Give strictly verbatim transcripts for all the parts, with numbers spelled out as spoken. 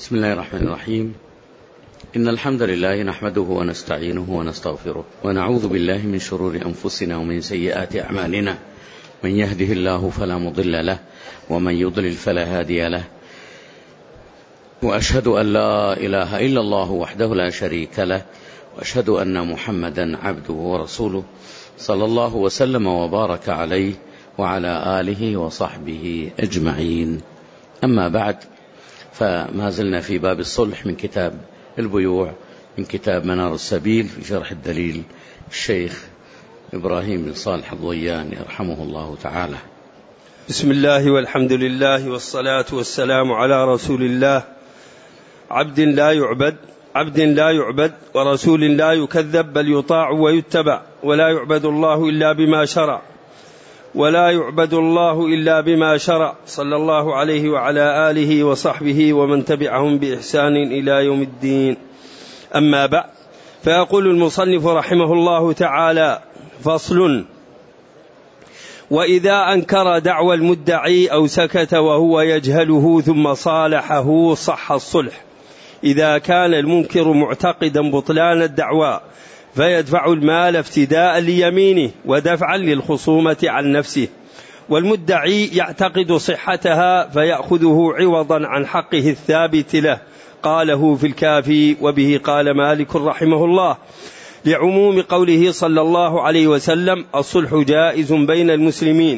بسم الله الرحمن الرحيم. إن الحمد لله نحمده ونستعينه ونستغفره ونعوذ بالله من شرور أنفسنا ومن سيئات أعمالنا، من يهده الله فلا مضل له ومن يضلل فلا هادي له، وأشهد أن لا إله إلا الله وحده لا شريك له، وأشهد أن محمدا عبده ورسوله صلى الله وسلم وبارك عليه وعلى آله وصحبه أجمعين. أما بعد، فما زلنا في باب الصلح من كتاب البيوع، من كتاب منار السبيل في شرح الدليل الشيخ إبراهيم بن صالح الضوياني رحمه الله تعالى. بسم الله والحمد لله والصلاة والسلام على رسول الله، عبد لا يعبد عبد لا يعبد ورسول لا يكذب بل يطاع ويتبع، ولا يعبد الله إلا بما شرع ولا يعبد الله إلا بما شرع، صلى الله عليه وعلى آله وصحبه ومن تبعهم بإحسان إلى يوم الدين. أما بعد، فيقول المصنف رحمه الله تعالى: فصل: وإذا أنكر دعوى المدعي أو سكت وهو يجهله ثم صالحه صح الصلح، إذا كان المنكر معتقدا بطلان الدعوى فيدفع المال افتداء ليمينه ودفعا للخصومة عن نفسه، والمدعي يعتقد صحتها فيأخذه عوضا عن حقه الثابت له. قاله في الكافي، وبه قال مالك رحمه الله، لعموم قوله صلى الله عليه وسلم: الصلح جائز بين المسلمين.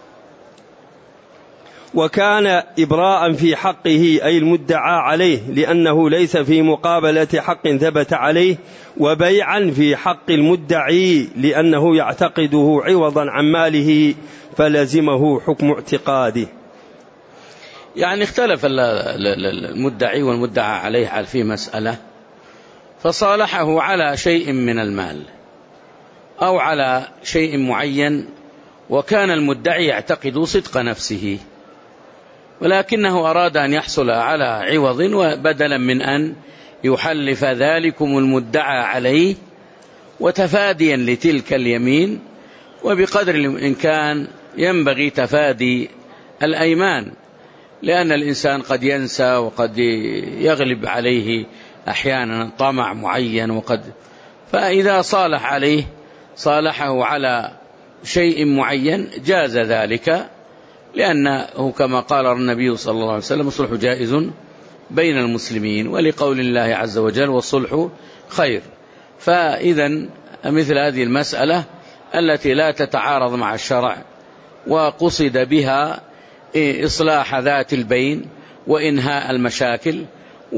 وكان إبراء في حقه أي المدعى عليه، لأنه ليس في مقابلة حق ثبت عليه، وبيعا في حق المدعي لأنه يعتقده عوضا عن ماله فلزمه حكم اعتقاده. يعني اختلف المدعي والمدعى عليه في مسألة، فصالحه على شيء من المال أو على شيء معين، وكان المدعي يعتقد صدق نفسه، ولكنه أراد أن يحصل على عوض، وبدلا من أن يحلف ذلكم المدعى عليه وتفاديا لتلك اليمين، وبقدر الإمكان ينبغي تفادي الأيمان، لأن الإنسان قد ينسى وقد يغلب عليه أحيانا طمع معين، وقد فإذا صالح عليه صالحه على شيء معين جاز ذلك، لأنه كما قال النبي صلى الله عليه وسلم: الصلح جائز بين المسلمين، ولقول الله عز وجل: والصلح خير. فإذا مثل هذه المسألة التي لا تتعارض مع الشرع وقصد بها إصلاح ذات البين وإنهاء المشاكل،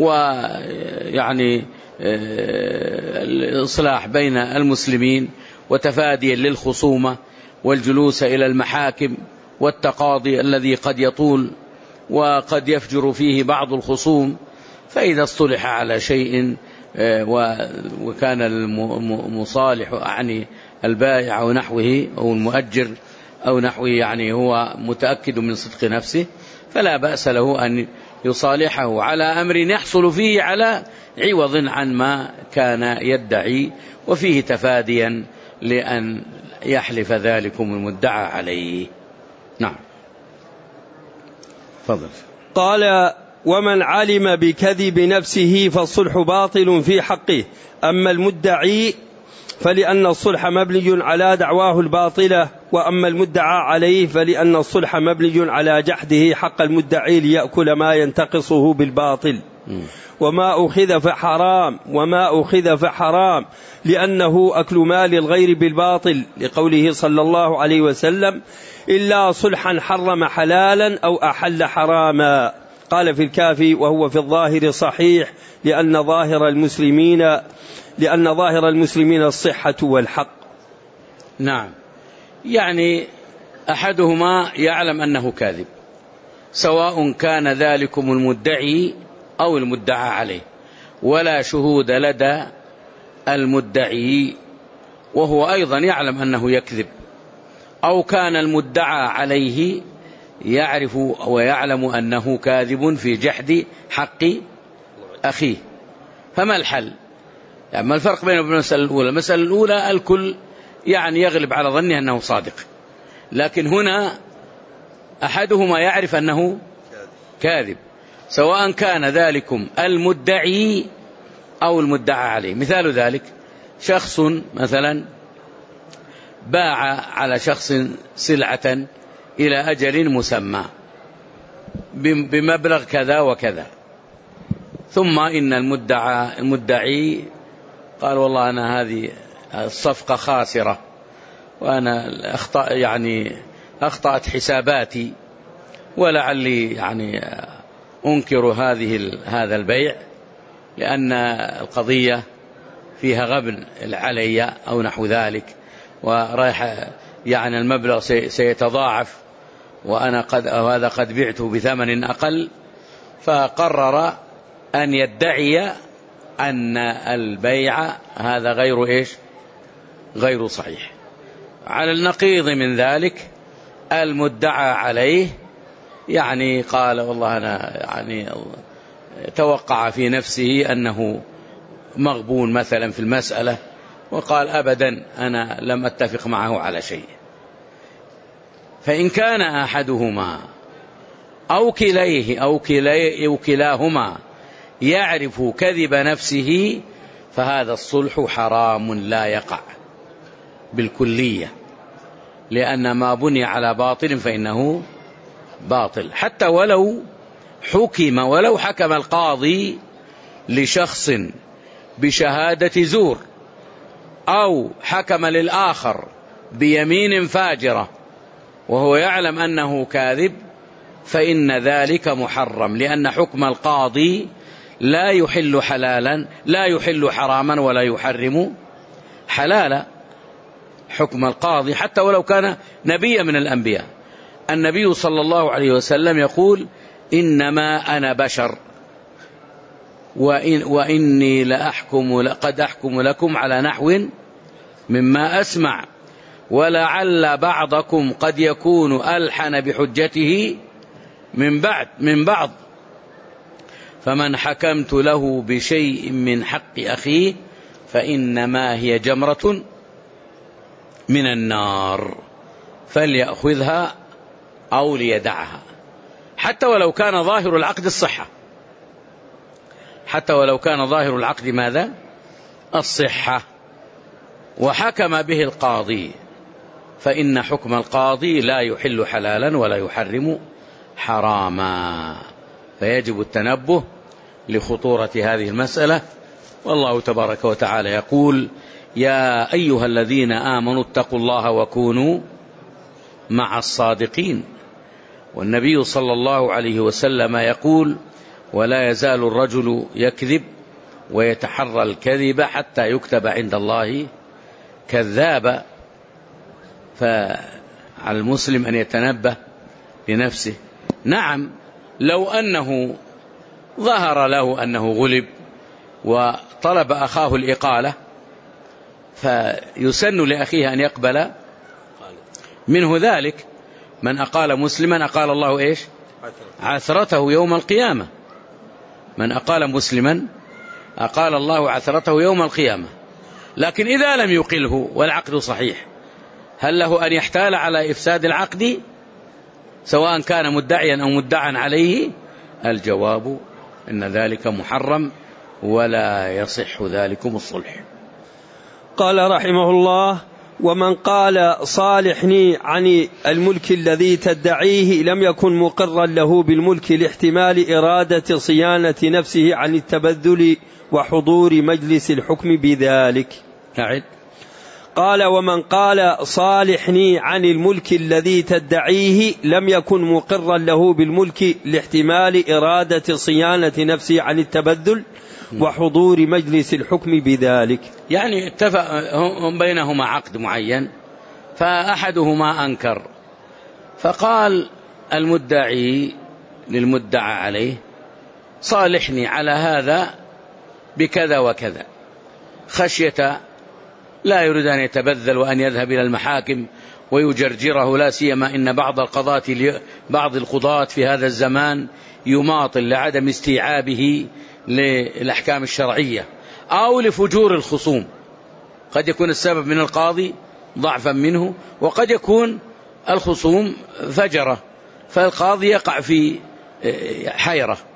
ويعني الإصلاح بين المسلمين وتفاديا للخصومة والجلوس إلى المحاكم والتقاضي الذي قد يطول وقد يفجر فيه بعض الخصوم، فإذا اصطلح على شيء وكان المصالح يعني البائع أو نحوه أو المؤجر أو نحوه يعني هو متأكد من صدق نفسه، فلا بأس له أن يصالحه على أمر يحصل فيه على عوض عن ما كان يدعي، وفيه تفاديا لأن يحلف ذلكم المدعى عليه. نعم، فضل. قال: ومن علم بكذب نفسه فالصلح باطل في حقه، أما المدعي فلأن الصلح مبني على دعواه الباطلة، وأما المدعى عليه فلأن الصلح مبني على جحده حق المدعي ليأكل ما ينتقصه بالباطل. وما أخذ فحرام وما أخذ فحرام لأنه أكل مال الغير بالباطل، لقوله صلى الله عليه وسلم: إلا صلحا حرم حلالا أو أحل حراما. قال في الكافي: وهو في الظاهر صحيح، لأن ظاهر المسلمين لأن ظاهر المسلمين الصحة والحق. نعم، يعني أحدهما يعلم أنه كاذب، سواء كان ذلكم المدعي أو المدعى عليه، ولا شهود لدى المدعي وهو أيضا يعلم أنه يكذب، أو كان المدعى عليه يعرف ويعلم أنه كاذب في جحد حق أخيه. فما الحل؟ يعني ما الفرق بين المسألة الأولى؟ المسألة الأولى الكل يعني يغلب على ظنه أنه صادق، لكن هنا أحدهما يعرف أنه كاذب، سواء كان ذلكم المدعي أو المدعى عليه. مثال ذلك شخص مثلا باع على شخص سلعة إلى أجل مسمى بمبلغ كذا وكذا، ثم إن المدعى المدعي قال والله أنا هذه الصفقة خاسرة وأنا أخطأ يعني أخطأت حساباتي ولعلي يعني أنكر هذه هذا البيع لأن القضية فيها غبن علي أو نحو ذلك، ورايح يعني المبلغ سيتضاعف وأنا قد أو هذا قد بعته بثمن أقل، فقرر أن يدعي أن البيع هذا غير إيش غير صحيح. على النقيض من ذلك المدعى عليه يعني قال والله أنا يعني توقع في نفسه أنه مغبون مثلا في المسألة وقال أبدا أنا لم أتفق معه على شيء. فإن كان أحدهما أو كليه أو, كلي أو كلاهما يعرف كذب نفسه فهذا الصلح حرام لا يقع بالكلية، لأن ما بني على باطل فإنه باطل. حتى ولو حكم ولو حكم القاضي لشخص بشهادة زور أو حكم للآخر بيمين فاجرة وهو يعلم أنه كاذب فإن ذلك محرم، لأن حكم القاضي لا يحل حلالا لا يحل حراما ولا يحرم حلالا. حكم القاضي حتى ولو كان نبيا من الأنبياء. النبي صلى الله عليه وسلم يقول إنما أنا بشر وإن وإني لأحكم لقد أحكم لكم على نحو مما أسمع ولعل بعضكم قد يكون ألحن بحجته من بعد من بعض فمن حكمت له بشيء من حق أخيه فإنما هي جمرة من النار فليأخذها أو ليدعها. حتى ولو كان ظاهر العقد الصحة حتى ولو كان ظاهر العقد ماذا؟ الصحة، وحكم به القاضي فإن حكم القاضي لا يحل حلالا ولا يحرم حراما. فيجب التنبه لخطورة هذه المسألة. والله تبارك وتعالى يقول يا أيها الذين آمنوا اتقوا الله وكونوا مع الصادقين. والنبي صلى الله عليه وسلم يقول ولا يزال الرجل يكذب ويتحرى الكذب حتى يكتب عند الله كذابا. فعلى المسلم أن يتنبه لنفسه. نعم لو أنه ظهر له أنه غلب وطلب أخاه الإقالة فيسن لأخيه أن يقبل منه ذلك. من أقال مسلما أقال الله إيش؟ عثرته يوم القيامة. من أقال مسلما أقال الله عثرته يوم القيامة. لكن إذا لم يقله والعقد صحيح هل له أن يحتال على إفساد العقد سواء كان مدعيا أو مدعا عليه؟ الجواب إن ذلك محرم ولا يصح ذلكم الصلح. قال رحمه الله ومن قال صالحني عن الملك الذي تدعيه لم يكن مقرا له بالملك لاحتمال إرادة صيانة نفسه عن التبذل وحضور مجلس الحكم بذلك. أعد. قال ومن قال صالحني عن الملك الذي تدعيه لم يكن مقرا له بالملك لاحتمال إرادة صيانة نفسه عن التبذل وحضور مجلس الحكم بذلك. يعني اتفق هم بينهما عقد معين فأحدهما أنكر فقال المدعي للمدعى عليه صالحني على هذا بكذا وكذا، خشية لا يريد أن يتبذل وأن يذهب إلى المحاكم ويجرجره، لا سيما إن بعض القضاة بعض القضاة في هذا الزمان يماطل لعدم استيعابه للأحكام الشرعية أو لفجور الخصوم. قد يكون السبب من القاضي ضعفا منه وقد يكون الخصوم فجرة، فالقاضي يقع في حيرة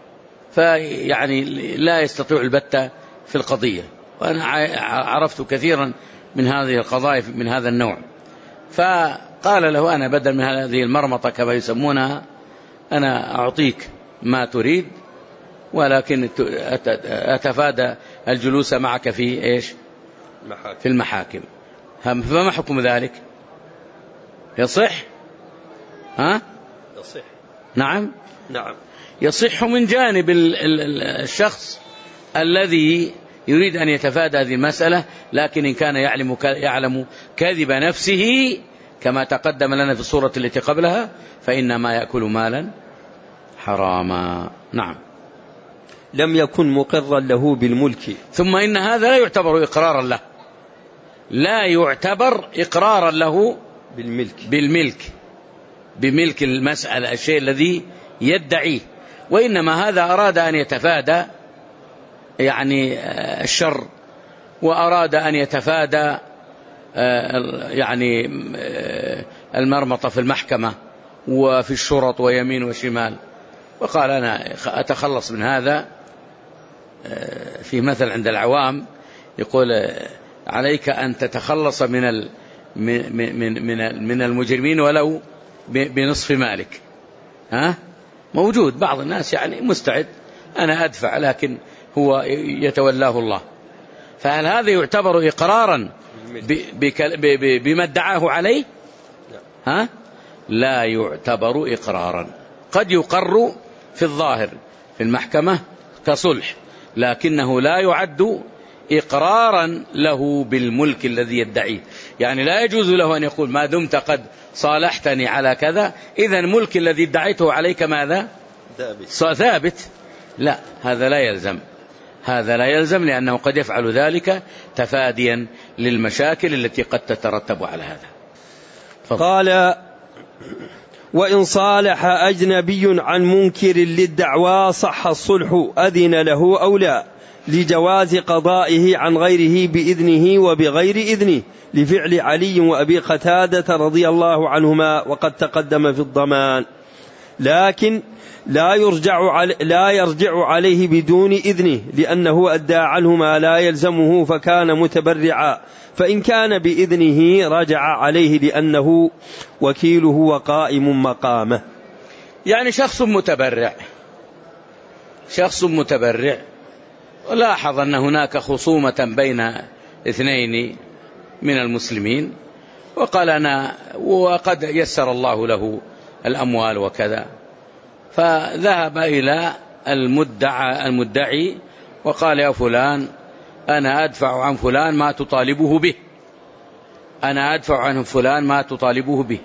فيعني لا يستطيع البتة في القضية. وأنا عرفت كثيرا من هذه القضايا من هذا النوع. فقال له أنا بدل من هذه المرمطة كما يسمونها أنا أعطيك ما تريد، ولكن أتفادى الجلوس معك في إيش؟ في المحاكم. فما حكم ذلك؟ يصح؟ ها؟ يصح. نعم نعم يصح من جانب الشخص الذي يريد أن يتفادى هذه المسألة، لكن إن كان يعلم يعلم كذب نفسه كما تقدم لنا في الصورة التي قبلها فإنما يأكل مالا حراما. نعم. لم يكن مقرا له بالملك. ثم إن هذا لا يعتبر إقرارا له، لا يعتبر إقرارا له بالملك بالملك بملك المسألة الشيء الذي يدعيه، وإنما هذا أراد أن يتفادى يعني الشر، وأراد أن يتفادى يعني المرمطة في المحكمة وفي الشرط ويمين وشمال، وقال أنا أتخلص من هذا. في مثل عند العوام يقول عليك أن تتخلص من من من المجرمين ولو بنصف مالك. ها موجود بعض الناس يعني مستعد أنا أدفع لكن هو يتولاه الله. فهل هذا يعتبر إقرارا بما ادعاه عليه؟ ها لا يعتبر إقرارا. قد يقر في الظاهر في المحكمة كصلح، لكنه لا يعد إقرارا له بالملك الذي يدعيه. يعني لا يجوز له أن يقول ما دمت قد صالحتني على كذا إذا ملك الذي ادعيته عليك ماذا؟ ثابت. لا، هذا لا يلزم، هذا لا يلزم، لأنه قد يفعل ذلك تفاديا للمشاكل التي قد تترتب على هذا. فضل. قال وإن صالح أجنبي عن منكر للدعوى صح الصلح أذن له أو لا، لجواز قضائه عن غيره بإذنه وبغير إذنه، لفعل علي وأبي قتادة رضي الله عنهما وقد تقدم في الضمان، لكن لا يرجع علي لا يرجع عليه بدون إذنه، لأنه أدى عنه ما لا يلزمه فكان متبرعا، فإن كان بإذنه رجع عليه لأنه وكيله وقائم مقامه. يعني شخص متبرع شخص متبرع ولاحظ أن هناك خصومة بين اثنين من المسلمين، وقال أنا وقد يسر الله له الأموال وكذا، فذهب إلى المدعى المدعي وقال يا فلان أنا أدفع عن فلان ما تطالبه به، أنا أدفع عن فلان ما تطالبه به.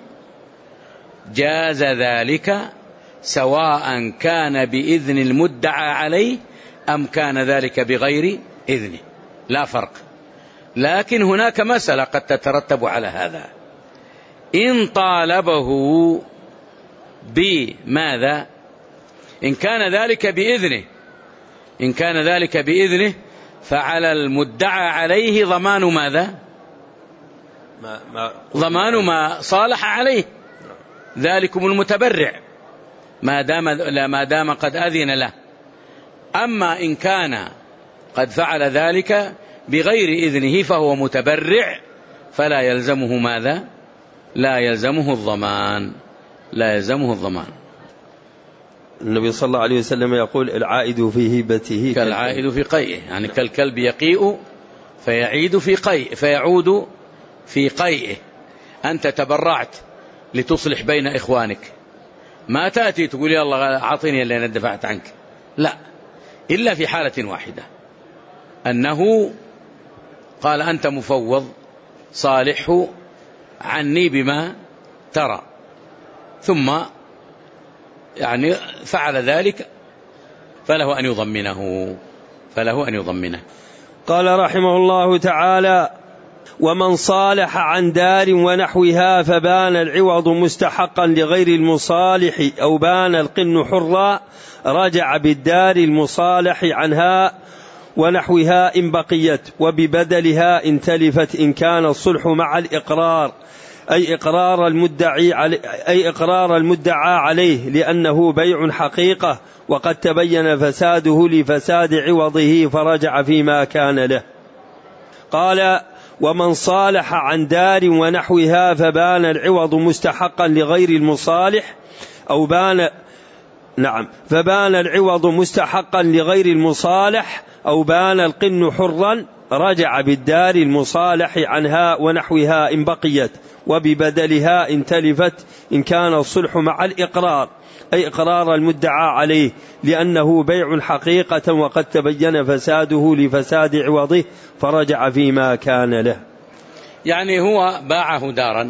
جاز ذلك سواء كان بإذن المدعى عليه أم كان ذلك بغير إذنه، لا فرق. لكن هناك مسألة قد تترتب على هذا. إن طالبه بماذا؟ إن كان ذلك بإذنه إن كان ذلك بإذنه فعلى المدعى عليه ضمان ماذا؟ ما ما ضمان ما صالح عليه ذلكم المتبرع ما دام لا ما دام قد أذن له. أما إن كان قد فعل ذلك بغير إذنه فهو متبرع فلا يلزمه ماذا؟ لا يلزمه الضمان لا يلزمه الضمان. النبي صلى الله عليه وسلم يقول العائد في هبته كالعائد في قيئه، يعني كالكلب يقيء فيعيد في قيء فيعود في قيئه. أنت تبرعت لتصلح بين إخوانك، ما تأتي تقول يا الله أعطيني اللي أنا دفعت عنك، لا، إلا في حالة واحدة، أنه قال أنت مفوض صالحه عني بما ترى، ثم يعني فعل ذلك فله أن يضمنه فله أن يضمنه. قال رحمه الله تعالى ومن صالح عن دار ونحوها فبان العوض مستحقا لغير المصالح أو بان القن حرا رجع بالدار المصالح عنها ونحوها إن بقيت، وببدلها إن تلفت إن كان الصلح مع الإقرار، أي إقرار المدعي علي أي إقرار المدعى عليه لأنه بيع حقيقة وقد تبين فساده لفساد عوضه فرجع فيما كان له. قال: ومن صالح عن دار ونحوها فبان العوض مستحقا لغير المصالح أو بان نعم فبان العوض مستحقا لغير المصالح أو بان القن حرا رجع بالدار المصالح عنها ونحوها إن بقيت وببدلها إن تلفت إن كان الصلح مع الإقرار أي إقرار المدعى عليه لأنه بيع حقيقة وقد تبين فساده لفساد عوضه فرجع فيما كان له. يعني هو باعه دارا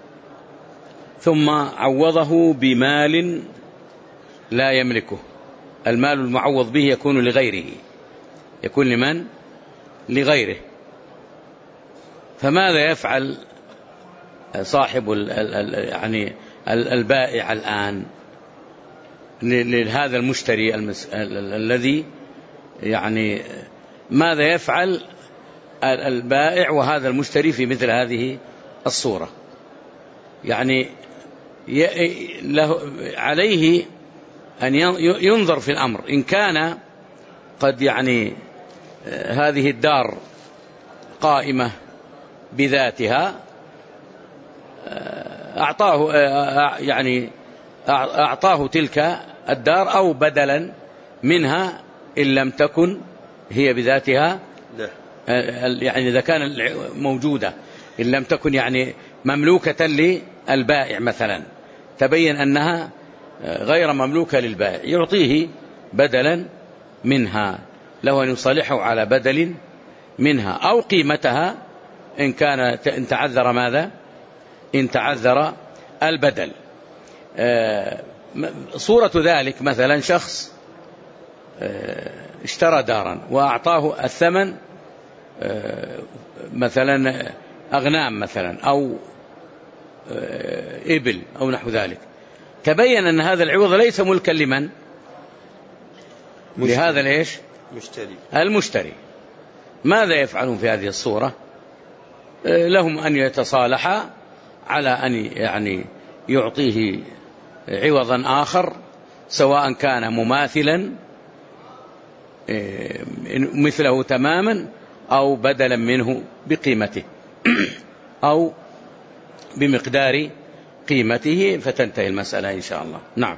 ثم عوضه بمال لا يملكه، المال المعوض به يكون لغيره، يكون لمن؟ لغيره. فماذا يفعل صاحب ال ال يعني البائع الآن لهذا المشتري المس... الذي يعني ماذا يفعل البائع وهذا المشتري في مثل هذه الصورة؟ يعني له عليه أن ينظر في الأمر، إن كان قد يعني هذه الدار قائمة بذاتها أعطاه يعني أعطاه تلك الدار أو بدلا منها إن لم تكن هي بذاتها، يعني إذا كان موجودة إن لم تكن يعني مملوكة للبائع مثلا، تبين أنها غير مملوكة للبائع، يعطيه بدلا منها، له أن يصالحه على بدل منها أو قيمتها إن كان إن تعذر ماذا؟ إن تعذر البدل. صورة ذلك مثلا شخص اشترى دارا وأعطاه الثمن مثلا أغنام مثلا أو إبل أو نحو ذلك، تبين أن هذا العوض ليس ملكا لمن؟ لهذا ليش؟ مشتري. المشتري. ماذا يفعلون في هذه الصورة؟ لهم أن يتصالحا على أن يعني يعطيه عوضا آخر سواء كان مماثلا مثله تماما أو بدلا منه بقيمته أو بمقدار قيمته، فتنتهي المسألة إن شاء الله. نعم.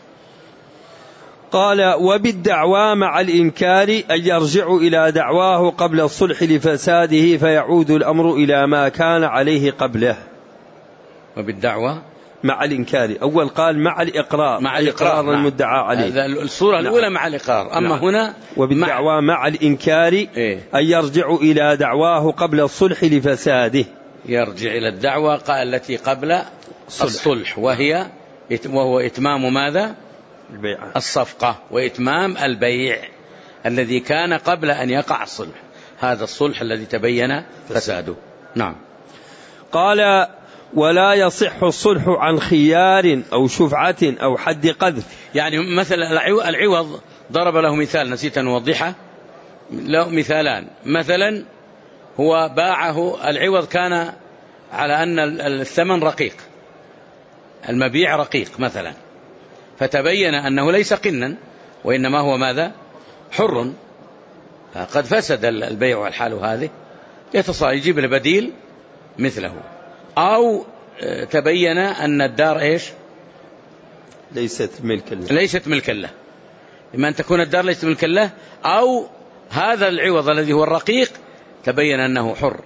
قال: وبالدعوى مع الإنكار أن يرجع إلى دعواه قبل الصلح لفساده فيعود الأمر إلى ما كان عليه قبله. وبالدعوى مع الإنكار، أول قال مع الإقرار، مع الإقرار نعم. المدعى عليه. الصورة نعم. الأولى مع الإقرار، أما نعم. هنا وبالدعوى مع, مع الإنكار إيه؟ أن يرجع إلى دعواه قبل الصلح لفساده، يرجع إلى الدعوة التي قبل الصلح, الصلح وهي وهو إتمام ماذا؟ البيع. الصفقة وإتمام البيع الذي كان قبل أن يقع الصلح، هذا الصلح الذي تبين فساده. نعم. قال: ولا يصح الصلح عن خيار أو شفعة أو حد قذف. يعني مثلا العوض ضرب له مثال نسيت أن أوضحه، له مثالان. مثلا هو باعه العوض كان على أن الثمن رقيق، المبيع رقيق مثلا، فتبين أنه ليس قنا وإنما هو ماذا؟ حر، قد فسد البيع والحال هذه، يتصال يجيب البديل مثله. أو تبين أن الدار إيش؟ ليست ملكا له، ليست ملكا له، إما أن تكون الدار ليست ملكا له أو هذا العوض الذي هو الرقيق تبين أنه حر.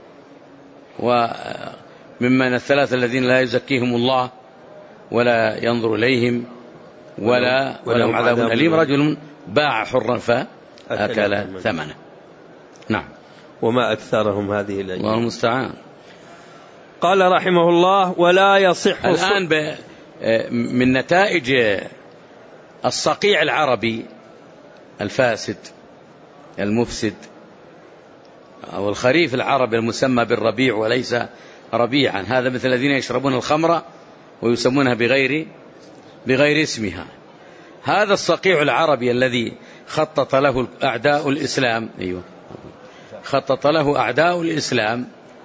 وممن الثلاثة الذين لا يزكيهم الله ولا ينظر إليهم ولا ولهم عذاب أليم، رجل باع حرا فأكل ثمنه. نعم. وما أكثرهم هذه الأيام، الله المستعان. قال رحمه الله: ولا يصح الآن من نتائج الصقيع العربي الفاسد المفسد أو الخريف العربي المسمى بالربيع وليس ربيعا، هذا مثل الذين يشربون الخمر ويسمونها بغير بغير اسمها. هذا الصقيع العربي الذي خطط له أعداء الإسلام أيوه خطط له أعداء الإسلام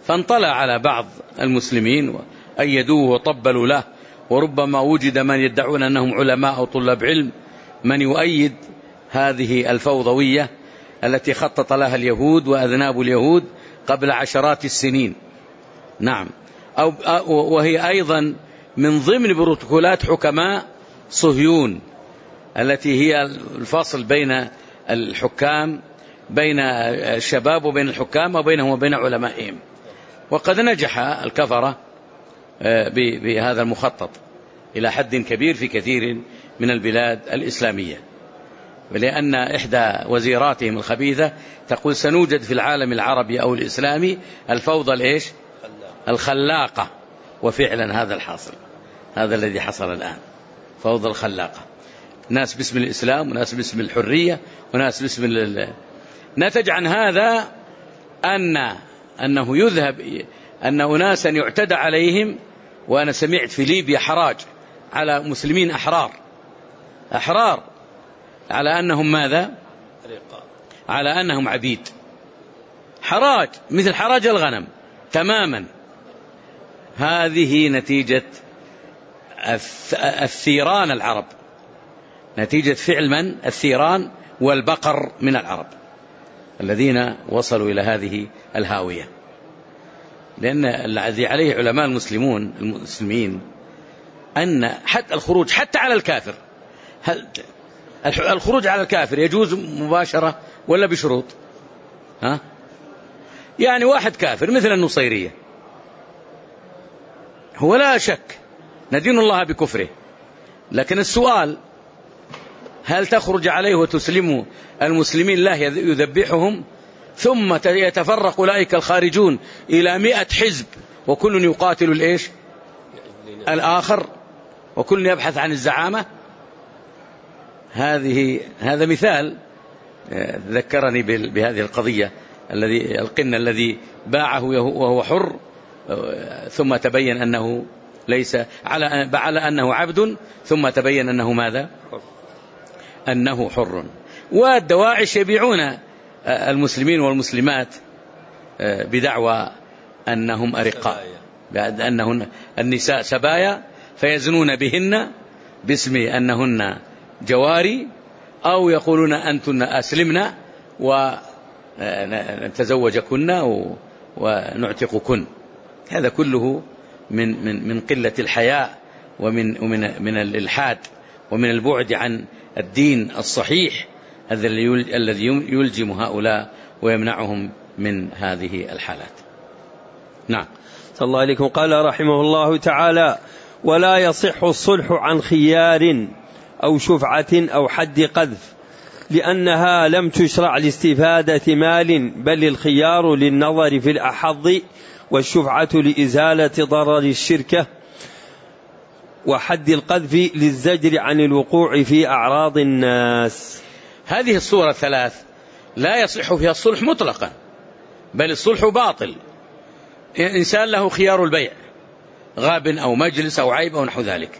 فانطلع على بعض المسلمين وأيدوه وطبلوا له، وربما وجد من يدعون أنهم علماء أو طلاب علم من يؤيد هذه الفوضوية التي خطط لها اليهود وأذناب اليهود قبل عشرات السنين. نعم، أو وهي أيضا من ضمن بروتوكولات حكماء صهيون التي هي الفاصل بين الحكام، بين الشباب وبين الحكام وبينهم وبين علمائهم. وقد نجح الكفرة بهذا المخطط إلى حد كبير في كثير من البلاد الإسلامية، لأن إحدى وزيراتهم الخبيثة تقول سنوجد في العالم العربي أو الإسلامي الفوضى الإيش؟ الخلاقة. وفعلا هذا الحاصل، هذا الذي حصل الآن، فوضى الخلاقة، ناس باسم الإسلام وناس باسم الحرية وناس باسم ال... نتج عن هذا أن أنه يذهب أن أناسا يعتدى عليهم. وأنا سمعت في ليبيا حراج على مسلمين أحرار أحرار على أنهم ماذا؟ على أنهم عبيد، حراج مثل حراج الغنم تماما. هذه نتيجة الثيران العرب، نتيجة فعل من؟ الثيران والبقر من العرب الذين وصلوا إلى هذه الهاوية. لأن الذي عليه علماء المسلمون المسلمين أن حتى الخروج حتى على الكافر، هل الخروج على الكافر يجوز مباشرة ولا بشروط؟ ها؟ يعني واحد كافر مثل النصيرية هو لا شك ندين الله بكفره، لكن السؤال هل تخرج عليه وتسلم المسلمين له يذبحهم ثم يتفرق أولئك الخارجون إلى مئة حزب وكل يقاتل الإيش؟ الآخر، وكل يبحث عن الزعامة. هذه هذا مثال ذكرني بهذه القضية، الذي القنا الذي باعه وهو حر ثم تبين أنه ليس على على أنه عبد ثم تبين أنه ماذا؟ أنه حر. والدواعش يبيعون المسلمين والمسلمات بدعوى أنهم أرقاء، أنهن النساء سبايا فيزنون بهن باسم أنهن جواري، أو يقولون أنتن أسلمنا ونتزوجكن ونعتقكن. هذا كله من من من قلة الحياء ومن ومن من الإلحاد ومن البعد عن الدين الصحيح الذي يلجم هؤلاء ويمنعهم من هذه الحالات. نعم. صلى الله عليكم. قال رحمه الله تعالى: ولا يصح الصلح عن خيار أو شفعة أو حد قذف، لأنها لم تشرع لاستفادة مال، بل الخيار للنظر في الأحظ، والشفعة لإزالة ضرر الشركة، وحد القذف للزجر عن الوقوع في أعراض الناس. هذه الصورة الثلاث لا يصح فيها الصلح مطلقا، بل الصلح باطل. إنسان له خيار البيع، غاب أو مجلس أو عيب أو نحو ذلك،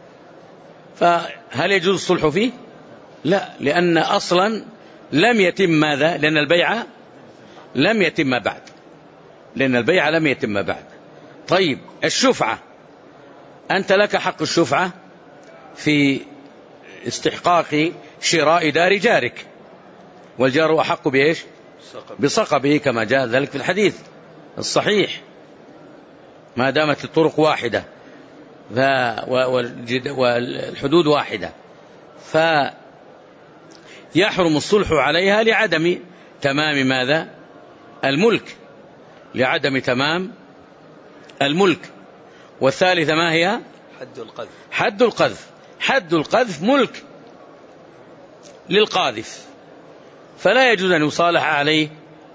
فهل يجوز الصلح فيه؟ لا، لأن أصلا لم يتم ماذا؟ لأن البيع لم يتم بعد، لأن البيع لم يتم بعد. طيب الشفعة، أنت لك حق الشفعة في استحقاق شراء دار جارك، والجار أحق بإيش؟ بصقبه، كما جاء ذلك في الحديث الصحيح، ما دامت الطرق واحدة والحدود واحدة، فيحرم الصلح عليها لعدم تمام ماذا؟ الملك، لعدم تمام الملك. والثالثة ما هي؟ حد القذف. حد القذف حد القذف ملك للقاذف، فلا يجوز أن يصالح عليه،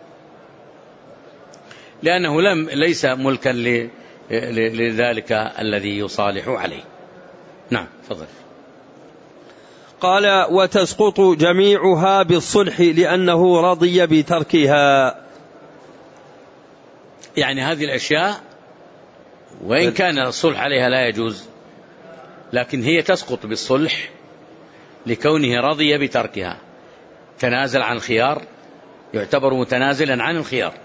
لأنه لم ليس ملكا لذلك الذي يصالح عليه. نعم، تفضل. قال: وتسقط جميعها بالصلح لأنه رضي بتركها. يعني هذه الأشياء وإن كان الصلح عليها لا يجوز، لكن هي تسقط بالصلح لكونه رضي بتركها. تنازل عن الخيار، يعتبر متنازلا عن الخيار،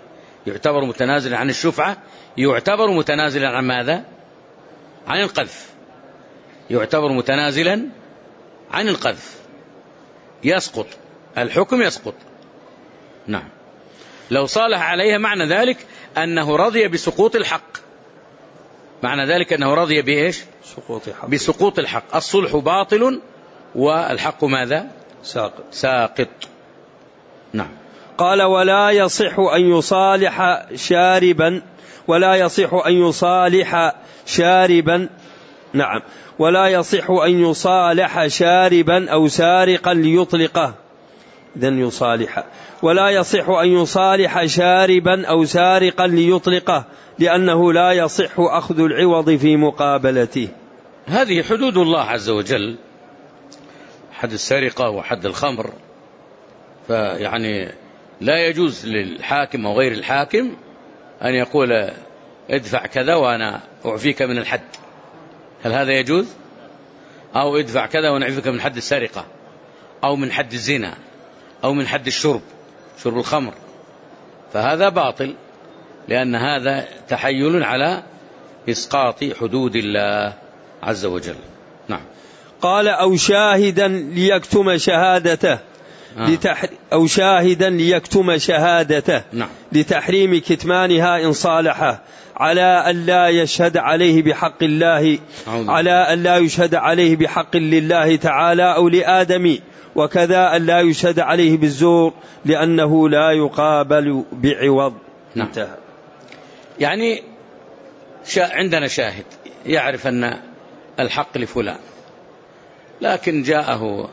يعتبر متنازلا عن الشفعة، يعتبر متنازلا عن ماذا؟ عن القذف، يعتبر متنازلا عن القذف، يسقط الحكم، يسقط. نعم. لو صالح عليها معنى ذلك أنه رضي بسقوط الحق، معنى ذلك أنه رضي بإيش؟ سقوط حق. بسقوط الحق. الصلح باطل والحق ماذا؟ ساقط. ساقط. نعم. قال ولا يصح أن يصالح شاربا، ولا يصح أن يصالح شاربا نعم ولا يصح أن يصالح شاربا أو سارقا ليطلقه، إذن يصالح، ولا يصح أن يصالح شاربا أو سارقا ليطلقه، لأنه لا يصح أخذ العوض في مقابلته. هذه حدود الله عز وجل، حد السرقة وحد الخمر، فيعني لا يجوز للحاكم أو غير الحاكم أن يقول ادفع كذا وأنا أعفيك من الحد. هل هذا يجوز؟ أو ادفع كذا ونعفيك من حد السرقة، أو من حد الزنا، أو من حد الشرب، شرب الخمر، فهذا باطل، لأن هذا تحيل على إسقاط حدود الله عز وجل. نعم. قال أو شاهدا ليكتم شهادته آه. لتح... أو شاهدا ليكتم شهادته نعم. لتحريم كتمانها إن صالحه، على أن لا يشهد عليه بحق الله، على أن لا يشهد عليه بحق لله تعالى أو لآدم، وكذا أن لا يشهد عليه بالزور لأنه لا يقابل بعوض. نعم. انتهى. يعني عندنا شاهد يعرف أن الحق لفلان، لكن جاءه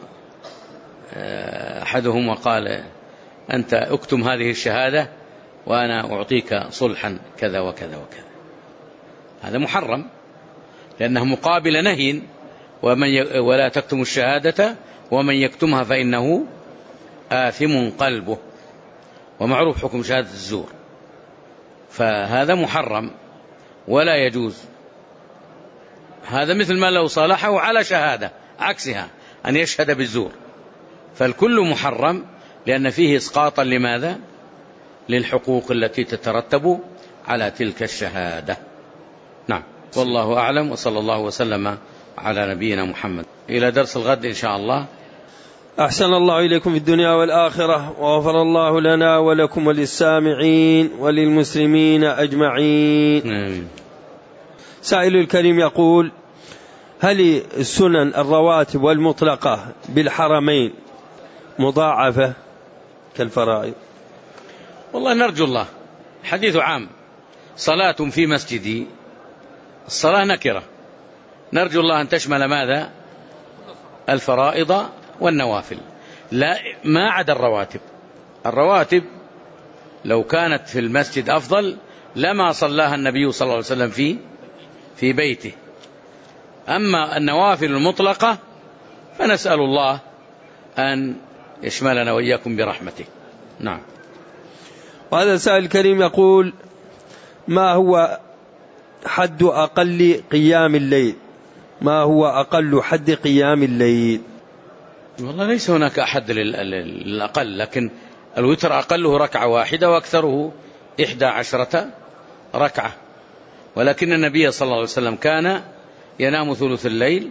أحدهم وقال أنت اكتم هذه الشهادة وأنا أعطيك صلحا كذا وكذا وكذا، هذا محرم لأنه مقابل نهي، ومن ي... ولا تكتم الشهادة ومن يكتمها فإنه آثم قلبه، ومعروف حكم شهادة الزور، فهذا محرم ولا يجوز. هذا مثل ما لو صالحه على شهادة عكسها أن يشهد بالزور، فالكل محرم لأن فيه إسقاطا لماذا؟ للحقوق التي تترتب على تلك الشهادة. نعم. والله أعلم، وصلى الله وسلم على نبينا محمد. إلى درس الغد إن شاء الله. أحسن الله إليكم في الدنيا والآخرة، وغفر الله لنا ولكم وللسامعين وللمسلمين أجمعين. آمين. سائل الكريم يقول: هل السنن الرواتب والمطلقة بالحرمين مضاعفة كالفرائض؟ والله نرجو الله، حديث عام، صلاة في مسجدي، الصلاة نكرة، نرجو الله أن تشمل ماذا؟ الفرائض والنوافل، لا ما عدا الرواتب. الرواتب لو كانت في المسجد أفضل لما صلاها النبي صلى الله عليه وسلم في في بيته. أما النوافل المطلقة فنسأل الله أن يشملنا وإياكم برحمته. نعم. وهذا السائل الكريم يقول: ما هو حد أقل قيام الليل؟ ما هو أقل حد قيام الليل؟ والله ليس هناك أحد للأقل، لكن الوتر أقله ركعة واحدة وأكثره إحدى عشرة ركعة، ولكن النبي صلى الله عليه وسلم كان ينام ثلث الليل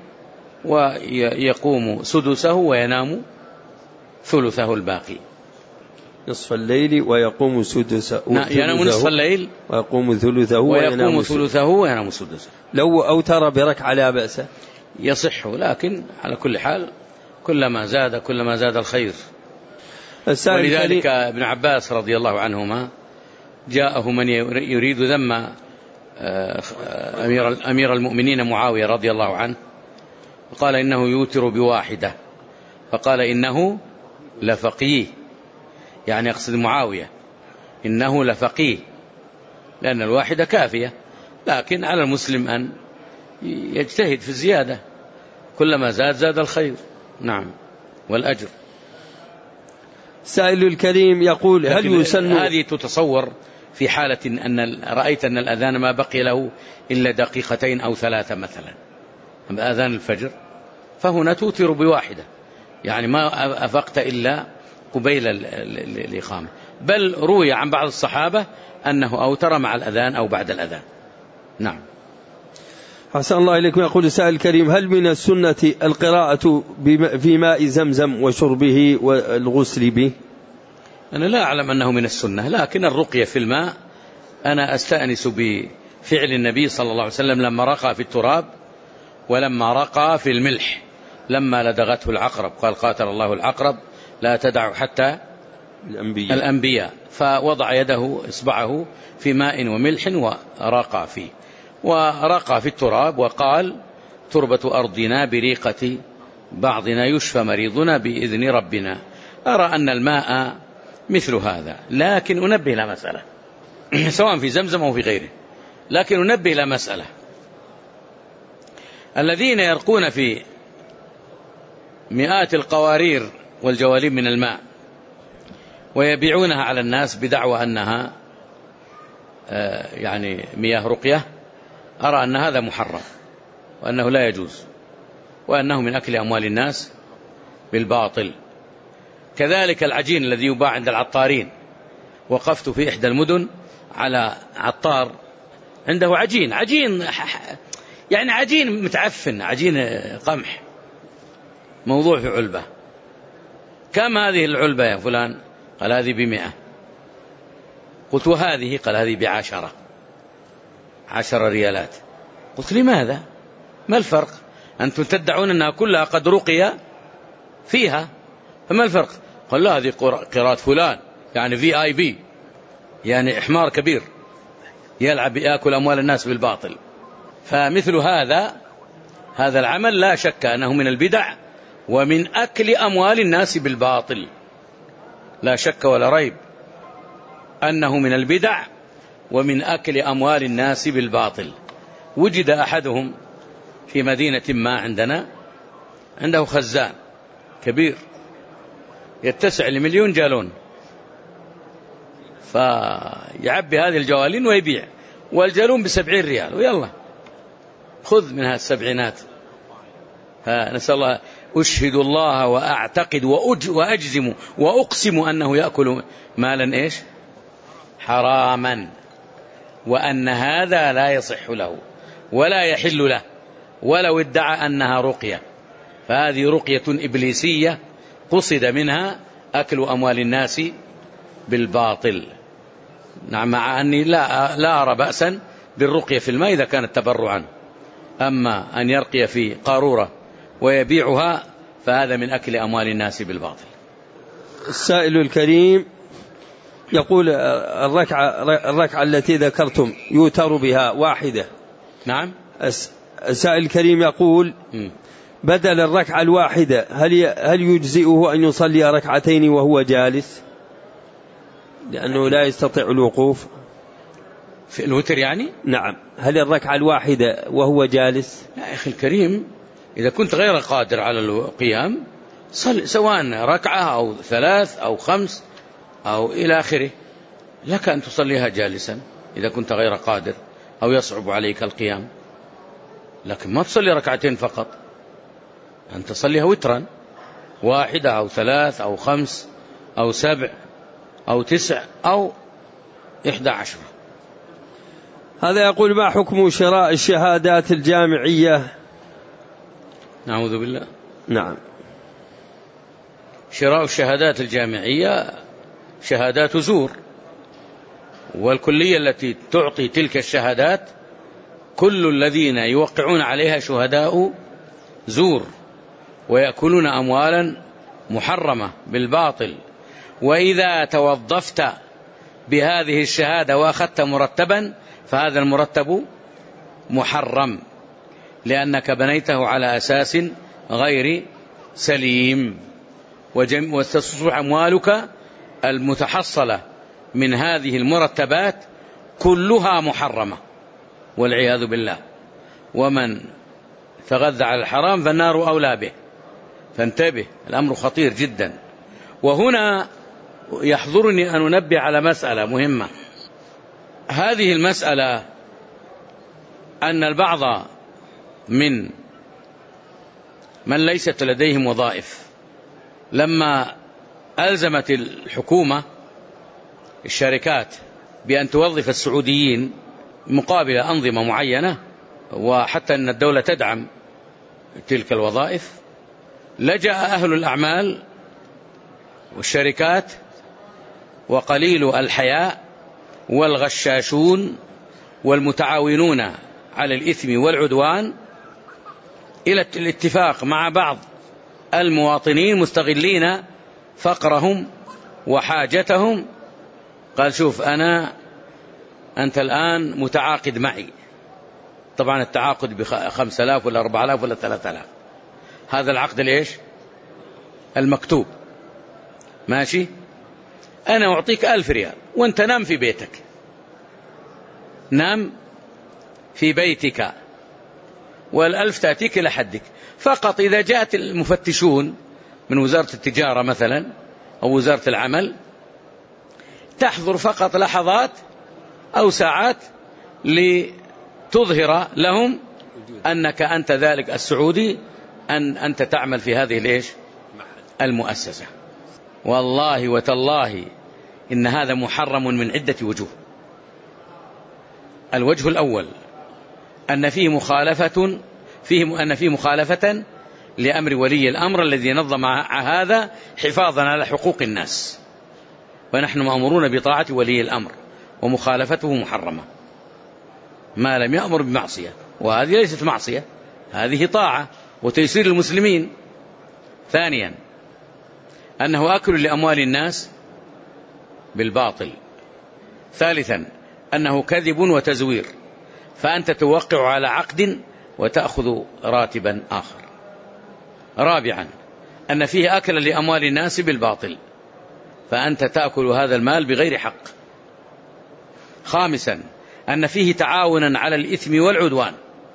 ويقوم سدسه وينام ثلثه الباقي. نصف الليل ويقوم سدسه، ينام نصف الليل ويقوم ثلثه ويقوم ثلثه وينام سدسه. لو أوتر بركعة لا بأس، يصح، لكن على كل حال كلما زاد كلما زاد الخير. ولذلك ابن عباس رضي الله عنهما جاءه من يريد ذم أمير أمير المؤمنين معاوية رضي الله عنه، وقال إنه يوتر بواحدة، فقال إنه لفقيه، يعني يقصد معاوية، إنه لفقيه، لأن الواحدة كافية، لكن على المسلم أن يجتهد في الزيادة، كلما زاد زاد الخير. نعم، والأجر. سائل الكريم يقول: هل يسن؟ هذه تتصور في حالة أن رأيت أن الأذان ما بقي له إلا دقيقتين أو ثلاثة مثلا، أذان الفجر، فهنا توتر بواحدة، يعني ما أفقت إلا قبيل الإقامة. بل روي عن بعض الصحابة أنه أوتر مع الأذان أو بعد الأذان. نعم. حسن الله إليكم. يقول السائل الكريم: هل من السنة القراءة في ماء زمزم وشربه والغسل به؟ أنا لا أعلم أنه من السنة، لكن الرقية في الماء أنا أستأنس بفعل النبي صلى الله عليه وسلم لما رقى في التراب، ولما رقى في الملح لما لدغته العقرب، قال: قاتل الله العقرب لا تدع حتى الأنبياء, الأنبياء فوضع يده إصبعه في ماء وملح ورقى فيه، ورقى في التراب وقال: تربة أرضنا بريقة بعضنا يشفى مريضنا بإذن ربنا. أرى أن الماء مثل هذا، لكن أنبه إلى مسألة سواء في زمزم أو في غيره، لكن أنبه إلى مسألة: الذين يرقون في مئات القوارير والجوالين من الماء ويبيعونها على الناس بدعوى أنها يعني مياه رقية، أرى أن هذا محرم وأنه لا يجوز، وأنه من أكل أموال الناس بالباطل. كذلك العجين الذي يباع عند العطارين، وقفت في إحدى المدن على عطار عنده عجين عجين يعني عجين متعفن، عجين قمح موضوع في علبة. كم هذه العلبة يا فلان؟ قال: هذه بمئة. قلت: وهذه؟ قال: هذه بعشرة، عشر ريالات. قلت: لماذا؟ ما الفرق؟ أنتم تدعون أنها كلها قد رقي فيها، فما الفرق؟ قال: لا، هذه قراءة فلان، يعني في آي بي، يعني حمار كبير يلعب يأكل أموال الناس بالباطل. فمثل هذا هذا العمل لا شك أنه من البدع ومن أكل أموال الناس بالباطل، لا شك ولا ريب أنه من البدع ومن أكل أموال الناس بالباطل. وجد أحدهم في مدينة ما عندنا عنده خزان كبير يتسع لمليون جالون، فيعبي هذه الجوالين ويبيع، والجالون بسبعين ريال، ويلا خذ منها السبعينات. فنسأل الله، أشهد الله وأعتقد وأجزم وأقسم أنه يأكل مالا إيش حراما، وأن هذا لا يصح له ولا يحل له، ولو ادعى أنها رقية، فهذه رقية إبليسية قصد منها أكل أموال الناس بالباطل. نعم، مع أني لا, لا أرى بأسا بالرقية في الماء إذا كانت تبرعا، أما أن يرقي في قارورة ويبيعها فهذا من أكل أموال الناس بالباطل. السائل الكريم يقول: الركعة, الركعة التي ذكرتم يوتر بها واحدة. نعم. السائل الكريم يقول: م. بدل الركعة الواحدة هل هل يجزئه أن يصلي ركعتين وهو جالس، لأنه لا يستطيع الوقوف في الوتر يعني؟ نعم. هل الركعة الواحدة وهو جالس؟ يا أخي الكريم، إذا كنت غير قادر على القيام صل، سواء ركعة أو ثلاث أو خمس أو إلى آخره، لك أن تصليها جالسا إذا كنت غير قادر أو يصعب عليك القيام، لكن ما تصلي ركعتين فقط، أن تصليها وترا، واحدة أو ثلاث أو خمس أو سبع أو تسع أو إحدى عشر. هذا يقول: ما حكم شراء الشهادات الجامعية؟ نعوذ بالله. نعم. شراء الشهادات الجامعية شهادات زور، والكلية التي تعطي تلك الشهادات كل الذين يوقعون عليها شهداء زور، ويأكلون أموالا محرمة بالباطل. وإذا توظفت بهذه الشهادة وأخذت مرتبا فهذا المرتب محرم، لأنك بنيته على أساس غير سليم، وتصبح أموالك المتحصلة من هذه المرتبات كلها محرمة والعياذ بالله. ومن تغذى على الحرام فالنار أولى به، فانتبه، الأمر خطير جدا. وهنا يحضرني أن أنبه على مسألة مهمة. هذه المسألة أن البعض من من ليست لديهم وظائف لما ألزمت الحكومة الشركات بأن توظف السعوديين مقابل أنظمة معينة، وحتى أن الدولة تدعم تلك الوظائف، لجأ أهل الأعمال والشركات وقليل الحياء والغشاشون والمتعاونون على الإثم والعدوان إلى الاتفاق مع بعض المواطنين مستغلين فقرهم وحاجتهم. قال شوف أنا أنت الآن متعاقد معي، طبعا التعاقد بخمسة آلاف ولا أربعة آلاف ولا ثلاثة آلاف، هذا العقد ليش المكتوب ماشي، أنا أعطيك ألف ريال وأنت نام في بيتك، نام في بيتك والألف تأتيك إلى حدك. فقط إذا جاءت المفتشون من وزارة التجارة مثلا أو وزارة العمل تحضر فقط لحظات أو ساعات لتظهر لهم أنك أنت ذلك السعودي، أن أنت تعمل في هذه ليش المؤسسة. والله وتالله إن هذا محرم من عدة وجوه. الوجه الأول أن فيه مخالفة فيه أن فيه مخالفة لأمر ولي الأمر الذي نظم هذا حفاظا على حقوق الناس، ونحن مأمورون بطاعة ولي الأمر، ومخالفته محرمة ما لم يأمر بمعصية، وهذه ليست معصية، هذه طاعة وتيسير المسلمين. ثانيا أنه أكل لأموال الناس بالباطل. ثالثا أنه كذب وتزوير، فأنت توقع على عقد وتأخذ راتبا آخر. رابعا أن فيه أكل لأموال الناس بالباطل، فأنت تأكل هذا المال بغير حق. خامسا أن فيه تعاونا على الإثم والعدوان،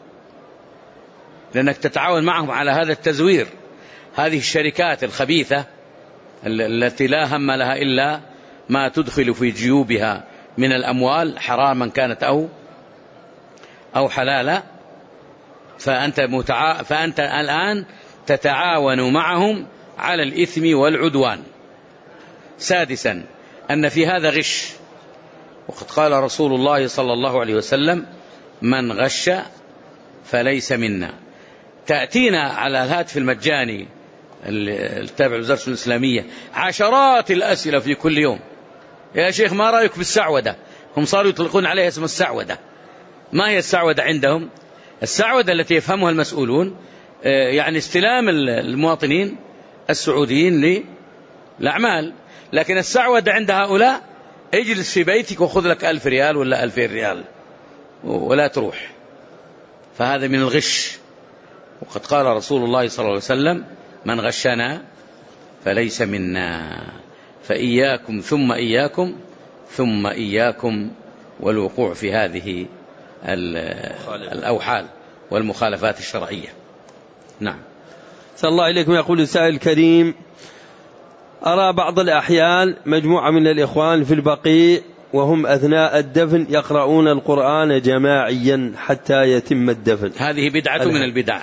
لأنك تتعاون معهم على هذا التزوير. هذه الشركات الخبيثة التي لا هم لها إلا ما تدخل في جيوبها من الأموال حراما كانت أو أو حلالا، فأنت, متعا... فأنت الآن تتعاون معهم على الإثم والعدوان. سادسا أن في هذا غش، وقد قال رسول الله صلى الله عليه وسلم من غش فليس منا. تأتينا على الهاتف المجاني التابع لوزارة الإسلامية عشرات الأسئلة في كل يوم، يا شيخ ما رأيك بالسعودة؟ هم صاروا يطلقون عليها اسم السعودة. ما هي السعودة عندهم؟ السعودة التي يفهمها المسؤولون يعني استلام المواطنين السعوديين للأعمال، لكن السعودة عند هؤلاء اجلس في بيتك وخذ لك ألف ريال ولا ألفين ريال ولا تروح. فهذا من الغش، وقد قال رسول الله صلى الله عليه وسلم من غشنا فليس منا. فإياكم ثم إياكم ثم إياكم والوقوع في هذه الأوحال والمخالفات الشرعية. نعم. صلى الله عليكم. يقول السائل الكريم: أرى بعض الأحيان مجموعة من الإخوان في البقيع وهم أثناء الدفن يقرؤون القرآن جماعيا حتى يتم الدفن. هذه بدعة من البدع.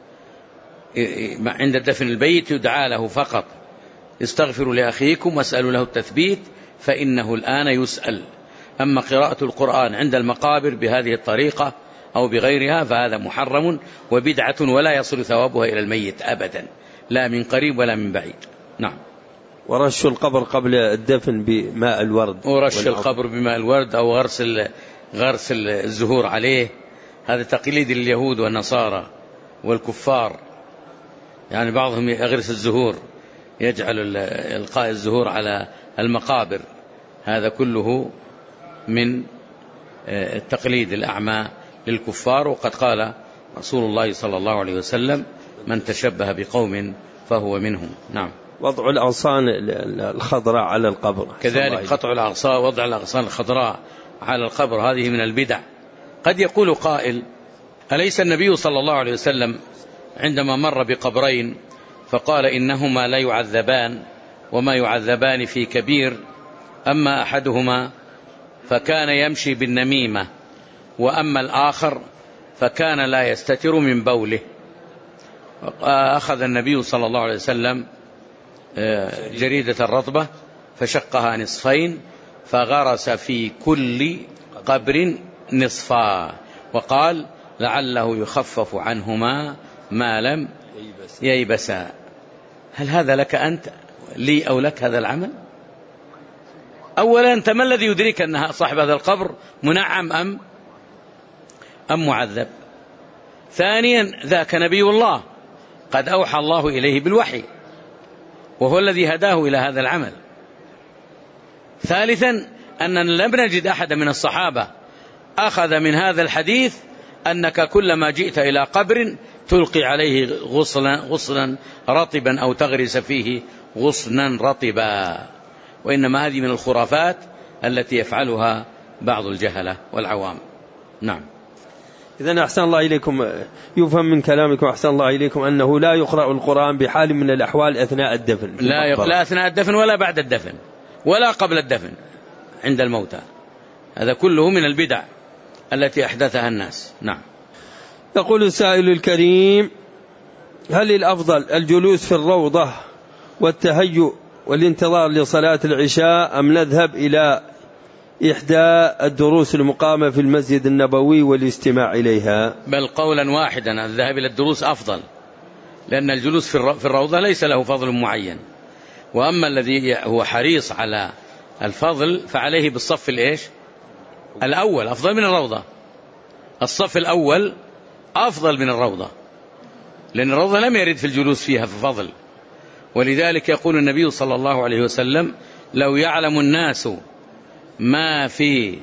عند الدفن البيت يدعى له فقط استغفروا لأخيكم واسألوا له التثبيت فإنه الآن يسأل. أما قراءة القرآن عند المقابر بهذه الطريقة أو بغيرها فهذا محرم وبدعة ولا يصل ثوابها إلى الميت أبدا، لا من قريب ولا من بعيد. نعم. ورش القبر قبل الدفن بماء الورد، ورش القبر بماء الورد أو غرس غرس الزهور عليه، هذا تقليد اليهود والنصارى والكفار. يعني بعضهم يغرس الزهور، يجعل إلقاء الزهور على المقابر، هذا كله من التقليد الأعمى للكفار. وقد قال رسول الله صلى الله عليه وسلم من تشبه بقوم فهو منهم. نعم. وضع الأغصان الخضراء على القبر كذلك، قطع الأغصان، وضع الأغصان الخضراء على القبر، هذه من البدع. قد يقول قائل: أليس النبي صلى الله عليه وسلم عندما مر بقبرين فقال إنهما لا يعذبان وما يعذبان في كبير، أما أحدهما فكان يمشي بالنميمة وأما الآخر فكان لا يستتر من بوله. أخذ النبي صلى الله عليه وسلم جريدة الرطبة فشقها نصفين فغرس في كل قبر نصفا، وقال لعله يخفف عنهما ما لم ييبسا. هل هذا لك أنت لي أو لك هذا العمل؟ أولا أنت ما الذي يدريك أن صاحب هذا القبر منعم أم أم معذب؟ ثانيا ذاك نبي الله قد أوحى الله إليه بالوحي، وهو الذي هداه إلى هذا العمل. ثالثا أننا لم نجد أحد من الصحابة أخذ من هذا الحديث أنك كلما جئت إلى قبر تلقي عليه غصنا, غصنا رطبا أو تغرس فيه غصنا رطبا، وإنما هذه من الخرافات التي يفعلها بعض الجهلة والعوام. نعم. إذن أحسن الله إليكم، يفهم من كلامكم أحسن الله إليكم أنه لا يقرأ القرآن بحال من الأحوال أثناء الدفن، لا لا أثناء الدفن ولا بعد الدفن ولا قبل الدفن عند الموتى، هذا كله من البدع التي أحدثها الناس. نعم. يقول السائل الكريم: هل الأفضل الجلوس في الروضة والتهيؤ والانتظار لصلاة العشاء، أم نذهب إلى إحدى الدروس المقامة في المسجد النبوي والاستماع إليها؟ بل قولا واحدا الذهاب إلى الدروس أفضل، لأن الجلوس في الروضة ليس له فضل معين، وأما الذي هو حريص على الفضل فعليه بالصف الإيش الأول أفضل من الروضة. الصف الأول أفضل من الروضة، لأن الروضة لم يرد في الجلوس فيها في فضل، ولذلك يقول النبي صلى الله عليه وسلم: لو يعلم الناس ما في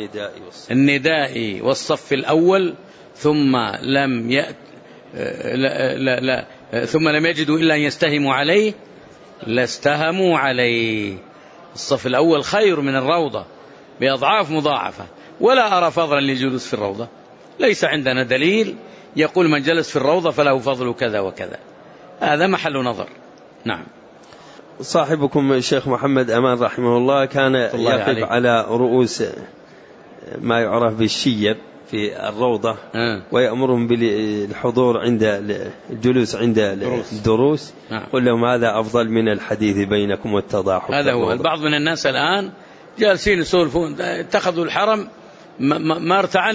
النداء والصف الأول ثم لم يأت لا لا لا ثم لم يجدوا إلا أن يستهموا عليه لاستهموا عليه. الصف الأول خير من الروضة بأضعاف مضاعفة، ولا أرى فضلا للجلوس في الروضة. ليس عندنا دليل يقول من جلس في الروضة فله فضل كذا وكذا، هذا محل نظر. نعم. صاحبكم الشيخ محمد أمان رحمه الله كان يقف عليه. على رؤوس ما يعرف بالشيب في الروضة آه. ويأمرهم بالحضور عند الجلوس عند الدروس. آه. قل لهم هذا أفضل من الحديث بينكم والتضاحك. هذا هو. البعض من الناس الآن جالسين يسولفون، اتخذوا الحرم مرتعا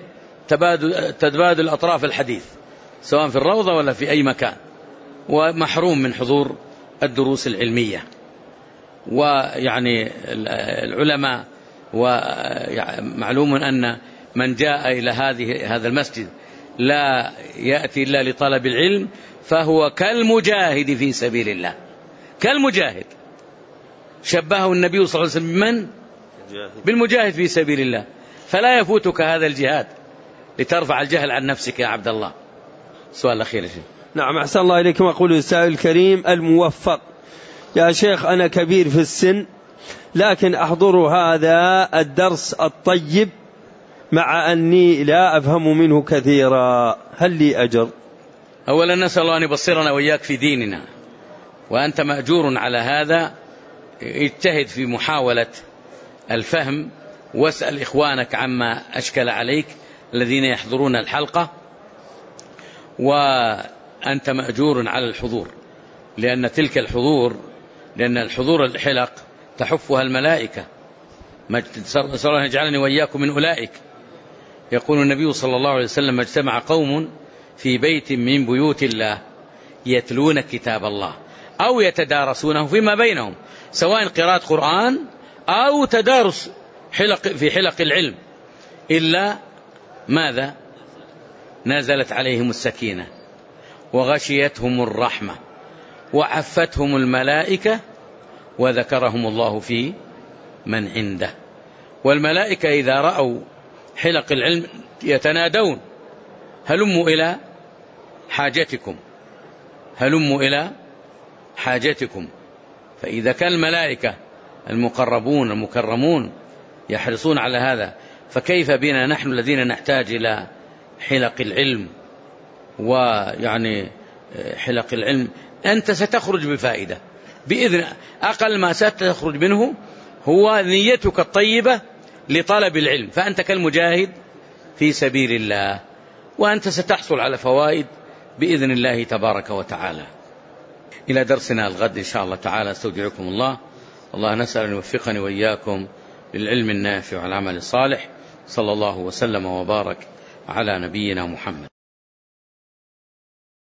لتبادل أطراف الحديث سواء في الروضة ولا في أي مكان، ومحروم من حضور الدروس العلمية. ويعني العلماء، ومعلوم أن من جاء إلى هذه هذا المسجد لا يأتي إلا لطلب العلم فهو كالمجاهد في سبيل الله، كالمجاهد. شبهه النبي صلى الله عليه وسلم بمن؟ بالمجاهد في سبيل الله. فلا يفوتك هذا الجهاد لترفع الجهل عن نفسك يا عبد الله. سؤال الأخير يا شيخ. نعم أحسن الله إليكم. أقول السائل الكريم الموفق: يا شيخ أنا كبير في السن لكن أحضر هذا الدرس الطيب مع أني لا أفهم منه كثيرا، هل لي أجر؟ أولا نسأل الله أن يبصرنا وإياك في ديننا، وأنت مأجور على هذا. اجتهد في محاولة الفهم، واسأل إخوانك عما أشكل عليك الذين يحضرون الحلقة، وأنت مأجور على الحضور، لأن تلك الحضور لأن الحضور الحلق تحفها الملائكة. نسأل الله أن يجعلني وإياكم من أولئك. يقول النبي صلى الله عليه وسلم: اجتمع قوم في بيت من بيوت الله يتلون كتاب الله أو يتدارسونه فيما بينهم، سواء قراءة قرآن أو تدارس حلق في حلق العلم، إلا ماذا؟ نزلت عليهم السكينة وغشيتهم الرحمة وعفتهم الملائكة وذكرهم الله في من عنده. والملائكة إذا رأوا حلق العلم يتنادون: هلموا إلى حاجتكم، هلموا إلى حاجتكم. فإذا كان الملائكة المقربون المكرمون يحرصون على هذا، فكيف بنا نحن الذين نحتاج إلى حلق العلم؟ ويعني حلق العلم أنت ستخرج بفائدة بإذن، أقل ما ستخرج منه هو نيتك الطيبة لطلب العلم، فأنت كالمجاهد في سبيل الله، وأنت ستحصل على فوائد بإذن الله تبارك وتعالى. إلى درسنا الغد إن شاء الله تعالى، استودعكم الله. الله نسأل أن يوفقني وإياكم بالعلم النافع والعمل الصالح. صلى الله وسلم وبارك على نبينا محمد.